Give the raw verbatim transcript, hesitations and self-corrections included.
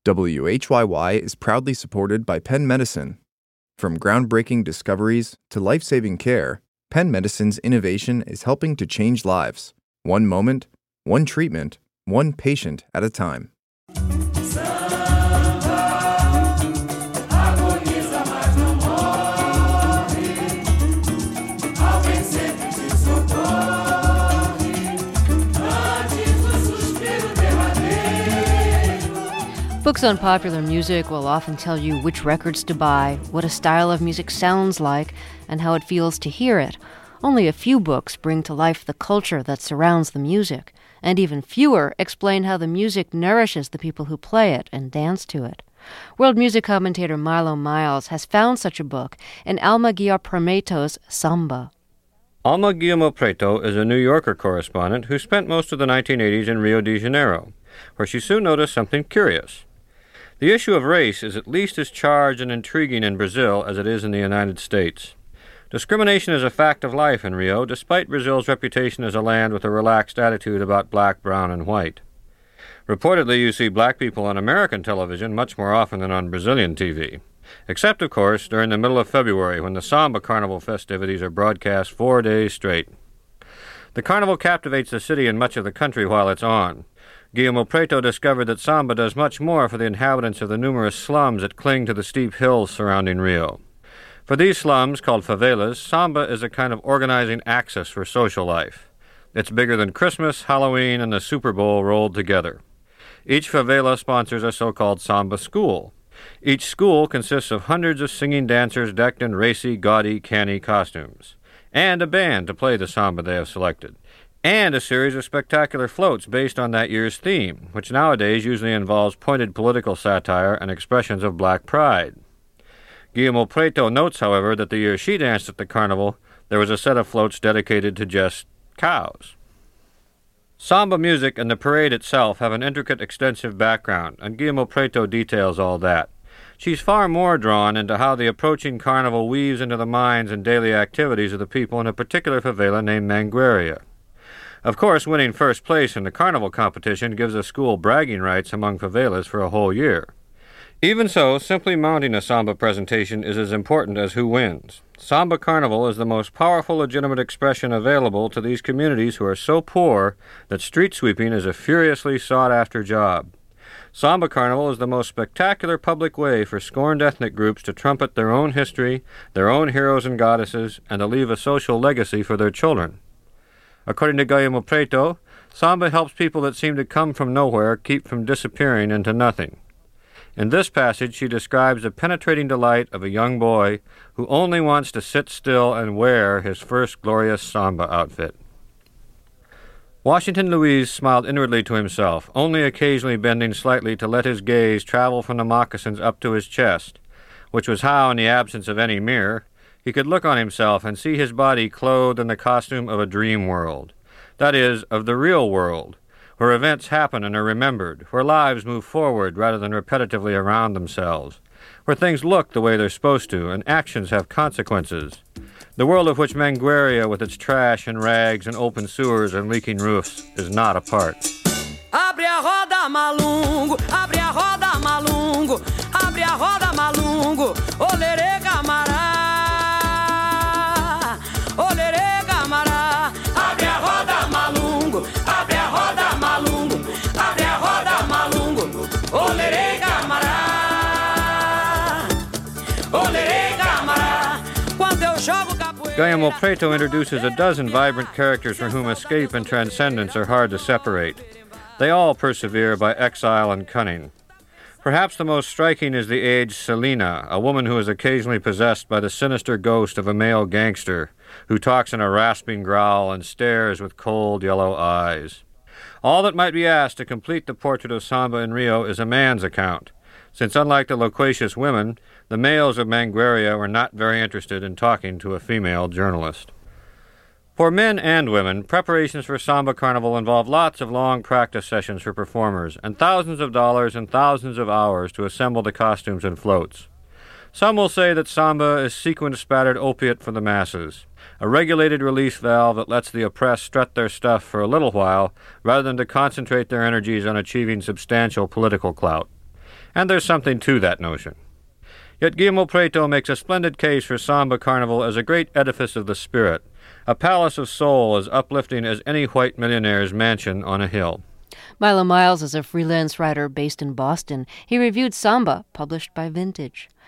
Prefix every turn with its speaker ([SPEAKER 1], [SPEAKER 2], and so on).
[SPEAKER 1] W H Y Y is proudly supported by Penn Medicine. From groundbreaking discoveries to life-saving care, Penn Medicine's innovation is helping to change lives, one moment, one treatment, one patient at a time.
[SPEAKER 2] Books on popular music will often tell you which records to buy, what a style of music sounds like, and how it feels to hear it. Only a few books bring to life the culture that surrounds the music, and even fewer explain how the music nourishes the people who play it and dance to it. World music commentator Milo Miles has found such a book in Alma Guillermo-Preto's Samba.
[SPEAKER 3] Alma Guillermo-Preto is a New Yorker correspondent who spent most of the nineteen eighties in Rio de Janeiro, where she soon noticed something curious. The issue of race is at least as charged and intriguing in Brazil as it is in the United States. Discrimination is a fact of life in Rio, despite Brazil's reputation as a land with a relaxed attitude about black, brown, and white. Reportedly, you see black people on American television much more often than on Brazilian T V. Except, of course, during the middle of February, when the Samba Carnival festivities are broadcast four days straight. The carnival captivates the city and much of the country while it's on. Guillermo-Preto discovered that samba does much more for the inhabitants of the numerous slums that cling to the steep hills surrounding Rio. For these slums, called favelas, samba is a kind of organizing axis for social life. It's bigger than Christmas, Halloween, and the Super Bowl rolled together. Each favela sponsors a so-called samba school. Each school consists of hundreds of singing dancers decked in racy, gaudy, canny costumes, and a band to play the samba they have selected, and a series of spectacular floats based on that year's theme, which nowadays usually involves pointed political satire and expressions of black pride. Guillermo-Preto notes, however, that the year she danced at the carnival, there was a set of floats dedicated to just cows. Samba music and the parade itself have an intricate, extensive background, and Guillermo-Preto details all that. She's far more drawn into how the approaching carnival weaves into the minds and daily activities of the people in a particular favela named Mangueira. Of course, winning first place in the carnival competition gives a school bragging rights among favelas for a whole year. Even so, simply mounting a samba presentation is as important as who wins. Samba Carnival is the most powerful legitimate expression available to these communities who are so poor that street sweeping is a furiously sought-after job. Samba Carnival is the most spectacular public way for scorned ethnic groups to trumpet their own history, their own heroes and goddesses, and to leave a social legacy for their children. According to Guillermo-Preto, samba helps people that seem to come from nowhere keep from disappearing into nothing. In this passage, she describes the penetrating delight of a young boy who only wants to sit still and wear his first glorious samba outfit. Washington Luiz smiled inwardly to himself, only occasionally bending slightly to let his gaze travel from the moccasins up to his chest, which was how, in the absence of any mirror, he could look on himself and see his body clothed in the costume of a dream world, that is, of the real world, where events happen and are remembered, where lives move forward rather than repetitively around themselves, where things look the way they're supposed to and actions have consequences. The world of which Mangueira, with its trash and rags and open sewers and leaking roofs, is not a part.
[SPEAKER 4] Abre a roda, malungo, abre a roda, malungo, abre a roda, malungo, olerê, camará, olerê, camará, abre a roda, malungo, abre a roda, malungo, abre a roda, malungo, olerê, camará, olerê, camará, quando eu jogo capoeira.
[SPEAKER 3] Guillermo-Preto introduces a dozen vibrant characters for whom escape and transcendence are hard to separate. They all persevere by exile and cunning. Perhaps the most striking is the aged Selena, a woman who is occasionally possessed by the sinister ghost of a male gangster who talks in a rasping growl and stares with cold yellow eyes. All that might be asked to complete the portrait of Samba in Rio is a man's account, since unlike the loquacious women, the males of Mangueira were not very interested in talking to a female journalist. For men and women, preparations for Samba Carnival involve lots of long practice sessions for performers and thousands of dollars and thousands of hours to assemble the costumes and floats. Some will say that samba is sequin-spattered opiate for the masses, a regulated release valve that lets the oppressed strut their stuff for a little while rather than to concentrate their energies on achieving substantial political clout. And there's something to that notion. Yet Guillermo Prieto makes a splendid case for Samba Carnival as a great edifice of the spirit, a palace of soul as uplifting as any white millionaire's mansion on a hill.
[SPEAKER 2] Milo Miles is a freelance writer based in Boston. He reviewed Samba, published by Vintage.